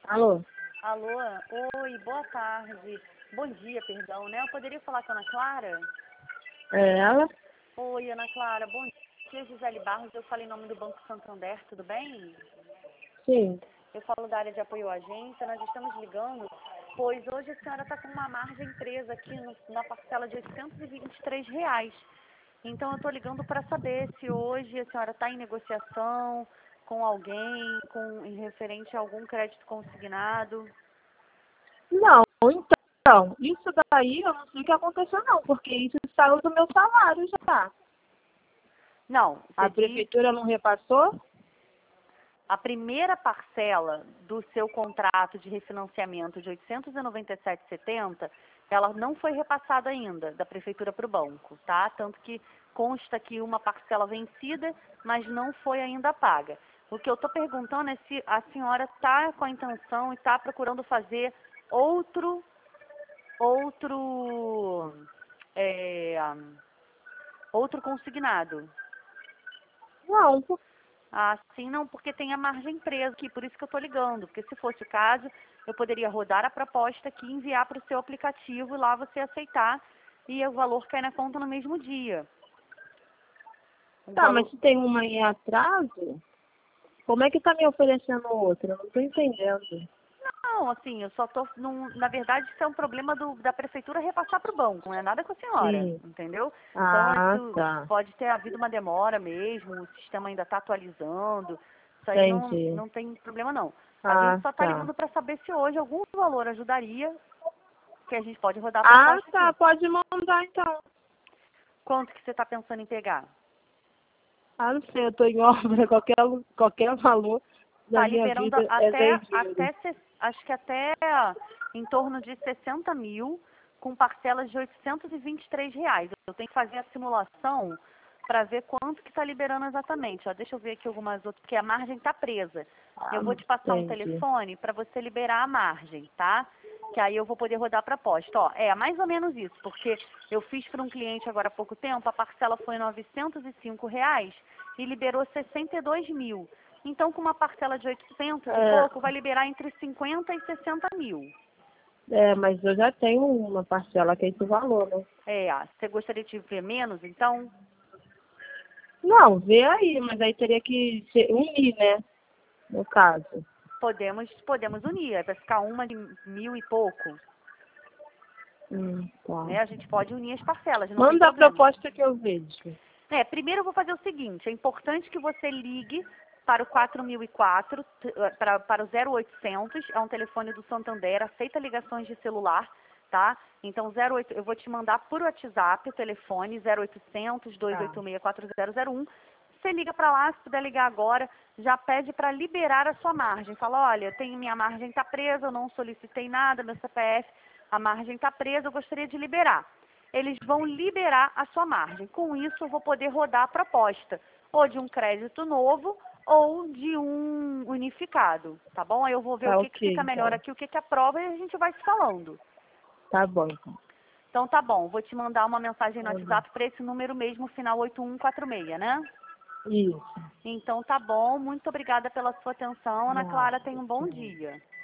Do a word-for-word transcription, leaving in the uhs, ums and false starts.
Alô? Alô? Oi, boa tarde. Bom dia, perdão, né? Eu poderia falar com a Ana Clara? É ela? Oi, Ana Clara, bom dia, Gisele Barros. Eu falei em nome do Banco Santander, tudo bem? Sim. Eu falo da área de apoio à agência. Nós estamos ligando, pois hoje a senhora está com uma margem presa aqui no, na parcela de oitocentos e vinte e três reais. Então, eu estou ligando para saber se hoje a senhora está em negociação com alguém, com, em referente a algum crédito consignado. Não, então, isso daí eu não sei o que aconteceu não, porque isso saiu do meu salário já. Não, A você diz prefeitura não repassou? a primeira parcela do seu contrato de refinanciamento de oitocentos e noventa e sete reais e setenta centavos, ela não foi repassada ainda da prefeitura para o banco, tá? Tanto que consta aqui uma parcela vencida, mas não foi ainda paga. O que eu estou perguntando é se a senhora está com a intenção e está procurando fazer outro, outro, é, outro consignado. Não, Ah, sim, não, porque tem a margem presa aqui, por isso que eu estou ligando. Porque se fosse o caso, eu poderia rodar a proposta aqui e enviar para o seu aplicativo e lá você aceitar e o valor cai na conta no mesmo dia. O tá, mas valor... se tem uma em atraso, como é que tá me oferecendo outra? Eu não tô entendendo. Não, assim, eu só tô, num, na verdade, isso é um problema do, da prefeitura repassar para o banco, não é nada com a senhora, Sim. entendeu? Então, Ah, isso tá. pode ter havido uma demora mesmo, o sistema ainda está atualizando, isso aí não, Entendi. não tem problema não. A gente Ah, só está tá. ligando para saber se hoje algum valor ajudaria, que a gente pode rodar a Ah, proposta tá, aqui. pode mandar então. Quanto que você está pensando em pegar? Ah, não sei, eu tô em obra, qualquer, qualquer valor da Tá minha liberando vida é até, vendido. até, se- acho que até em torno de sessenta mil, com parcelas de oitocentos e vinte e três reais. Eu tenho que fazer a simulação para ver quanto que está liberando exatamente. Ó, deixa eu ver aqui algumas outras, porque a margem está presa. Ah, Eu vou te passar um entendi. telefone para você liberar a margem, tá? Que aí eu vou poder rodar a proposta. Ó, é mais ou menos isso, porque eu fiz para um cliente agora há pouco tempo, a parcela foi novecentos e cinco reais e liberou sessenta e dois mil. Então, com uma parcela de oitocentos e É, pouco, vai liberar entre cinquenta e sessenta mil. é, mas eu já tenho uma parcela que é esse valor, né? É, você gostaria de ver menos, então? Não, vê aí, mas aí teria que ser unir, né? No caso. Podemos, podemos unir, vai ficar uma de mil e pouco, Hum, tá. né? A gente pode unir as parcelas, não tem Manda a problema. proposta que eu vejo. É, primeiro eu vou fazer o seguinte, é importante que você ligue para o quatro mil e quatro, t- eh, para, para o zero oitocentos, é um telefone do Santander, aceita ligações de celular, tá? Então, zero oito, eu vou te mandar por WhatsApp o telefone zero oitocentos, dois Tá. oito seis, quatro zero zero um. Você liga para lá, se puder ligar agora, já pede para liberar a sua margem. Fala, olha, tem, minha margem está presa, eu não solicitei nada, meu C P F, a margem está presa, eu gostaria de liberar. Eles vão liberar a sua margem. Com isso, eu vou poder rodar a proposta, ou de um crédito novo, ou de um unificado, tá bom? Aí eu vou ver o Tá que, que ok, fica melhor então. aqui, o que, que aprova, e a gente vai se falando. Tá bom, então. Então tá bom, vou te mandar uma mensagem no Tá bom. WhatsApp para esse número mesmo, final oito um quatro seis, né? Isso. Então tá bom, muito obrigada pela sua atenção. Ana Clara, tenha Nada, um bom tchau. dia.